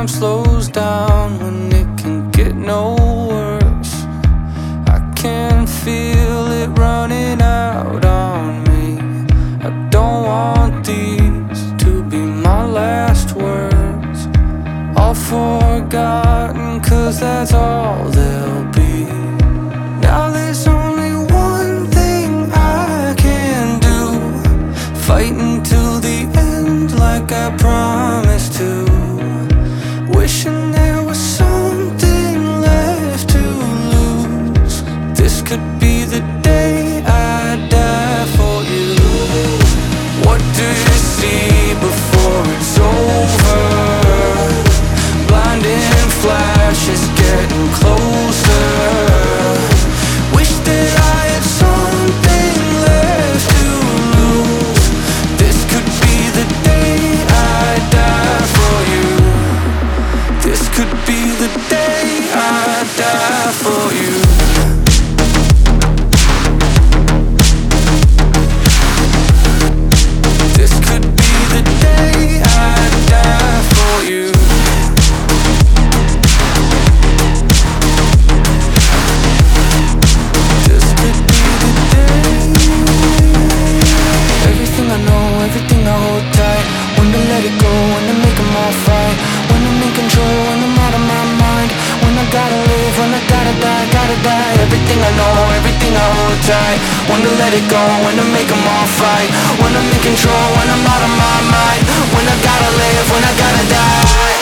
time slows down when it can get no worse. I can feel it running out on me. I don't want these to be my last words. All forgotten, 'cause that's all they'll be. Now there's only one thing I can do, fighting till the end like I promised to. Wishing there was something left to lose. This could be the day I die for you. What do you see before it's over? Blinding flashes getting closer. Wish that I had something left to lose. This could be the day I die for you. This could be the day I die for you. This could be the day I die for you. This could be the day. Everything I know, everything I hold tight. When to let it go, when to make them all fight. When I'm in control, when I'm out of my mind. When I gotta live, when I gotta die, gotta die. Everything I know, everything I hold tight. When to let it go, when to make them all fight. When I'm in control, when I'm out of my mind. When I gotta live, when I gotta die.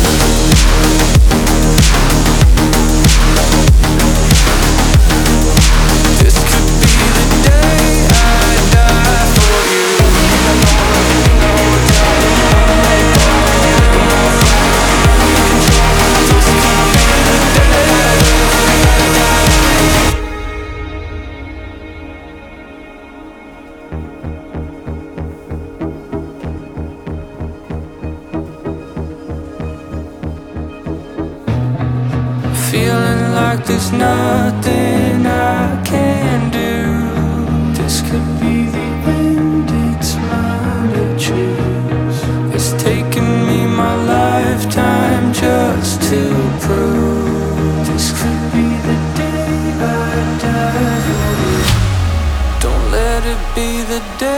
This could be the day I die for you. Everything I hold tight. Feeling like there's nothing I can do. This could be the end, it's mine to choose. It's taken me my lifetime just to prove. This could be the day I die for you. Don't let it be the day